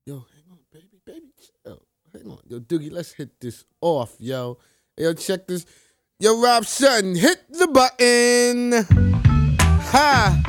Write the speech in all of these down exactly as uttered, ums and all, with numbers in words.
Yo, hang on, baby, baby, chill. Hang on. Yo, Doogie, let's hit this off, yo. Yo, check this. Yo, Rob Sutton, hit the button. Ha!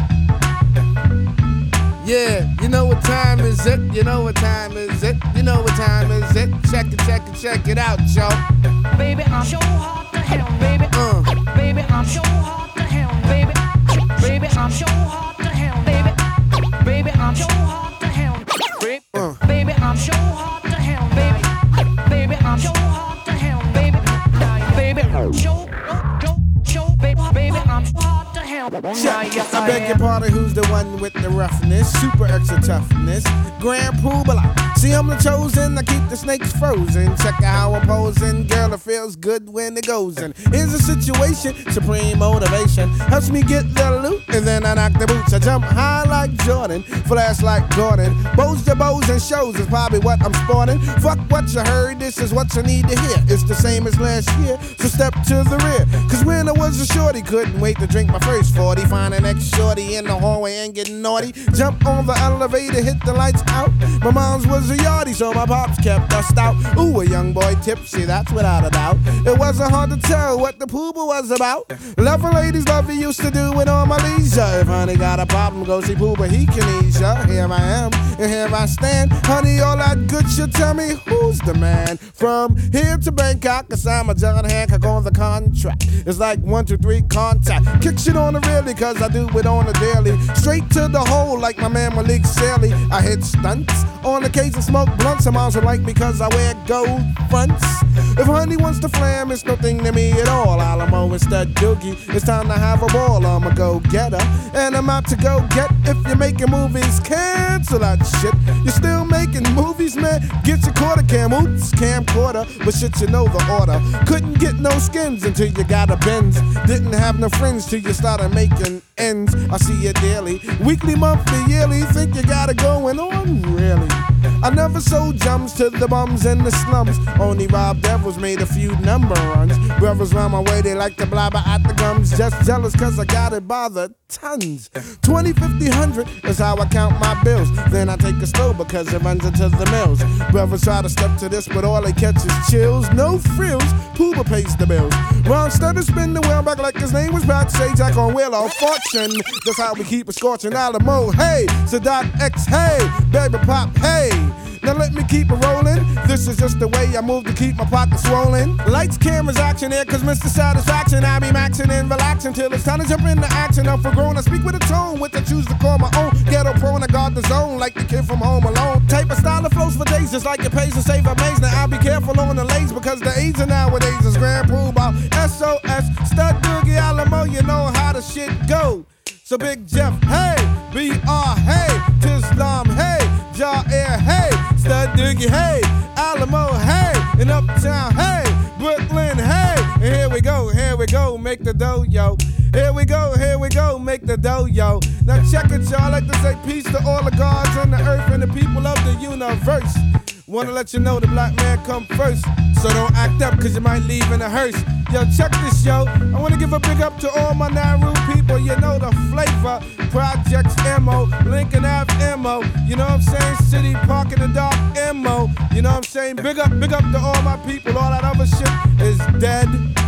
Yeah, you know what time is it? You know what time is it? You know what time is it? Check it, check it, check it out, yo. Baby, I'm so hard to handle, baby. Uh. Baby, I'm so hard to handle, baby. Baby, I'm so hard to handle, baby. Baby, I'm so hard to handle, baby. Uh. Baby, I'm so hard to handle, baby. Baby, I'm so hard to handle, baby. Baby, so, so, so, baby, baby, I'm so hard to handle. Check. I beg your pardon, who's the one with the roughness? Super extra toughness. Grand Poobah. See, I'm the chosen, I keep the snakes frozen. Check out how I'm posing, girl, it feels good when it goes in. Here's a situation, supreme motivation. Helps me get the loot, and then I knock the boots. I jump high like Jordan, flash like Gordon. Bows to bows and shows is probably what I'm sporting. Fuck what you heard, this is what you need to hear. It's the same as last year, so step to the rear. Cause when I was a shorty, couldn't wait to drink my first forty. Find an ex-shorty in the hallway and get naughty. Jump on the elevator, hit the lights out. My mom's was a yardie, so my pops kept us stout. Ooh, a young boy tipsy, that's without a doubt. It wasn't hard to tell what the Poobah was about. Love for ladies, love you used to do it on my leisure. If honey got a problem, go see Poobah, he can ease ya. Here I am, and here I stand. Honey, all that good shit, tell me who's the man? From here to Bangkok, cause I'm a John Hancock on the contract. It's like one, two, three, contact. Kick shit on the really, cause I do it on the daily. Straight to the hole, like my man Malik Saley. I hit stunts on occasion, smoke blunts. Some moms would like me cause I wear gold fronts. If honey wants to flam, it's no thing to me at all. Alamo instead Doogie, it's time to have a ball. I'm a go-getter, and I'm out to go get. If you're making movies, cancel that shit. You're still making movies, man? Get your quarter cam, oops, camcorder. But shit, you know the order. Couldn't get no skins until you got a Benz. Didn't have no friends till you started making ends. I see you daily, weekly, monthly, yearly. Think you got it going on, really? I never sold jumps to the bums in the slums. Only Rob Devils made a few number runs. Brothers round my way, they like to blabber at the gums. Just jealous cause I got it by the tons. twenty, fifty, one hundred is how I count my bills. Then I take it slow because it runs into the mills. Brothers try to step to this, but all they catch is chills. No frills, Poobah pays the bills. Ron Stutter spin the wheel back like his name was Pat Sajak on Wheel of Fortune. That's how we keep it scorching. Alamo, hey, Sadat X, hey, Baby Pop, hey. Now let me keep it rolling. This is just the way I move to keep my pockets swollen. Lights, cameras, action here, cause Mister Satisfaction. I be maxing and relaxing till it's time to jump into action. I'm for grown, I speak with a tone, with I choose to call my own. Ghetto pro and I guard the zone, like the kid from Home Alone. Type of style that flows for days, just like it pays to save a maze. Now I'll be careful on the lanes, because the AIDS are nowadays is Grand Poobah. S O S, Stud Doogie Alamo, you know how the shit go. So Big Jeff, hey, B R, hey, Tislam, hey, Jaw Air, hey, Stud Doogie, hey, Alamo, hey, and Uptown, hey, Brooklyn, hey, and here we go, here we go, make the dough, yo. Here we go, here we go, make the dough, yo. Now check it, y'all, I like to say peace to all the gods on the earth and the people of the universe. Wanna let you know the black man come first, so don't act up cause you might leave in a hearse. Yo, check this, yo, I wanna give a big up to all my Nauru people. You know the flavor, Projects M O, Lincoln Ave M O. You know what I'm saying, City Park in the dark M O. You know what I'm saying, big up, big up to all my people. All that other shit is dead,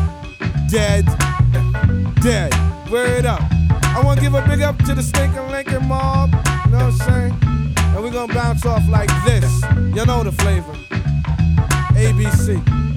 dead, dead. Word up. I wanna give a big up to the stinking Lincoln mob. You know what I'm saying? And we gonna bounce off like this. You know the flavor. A B C.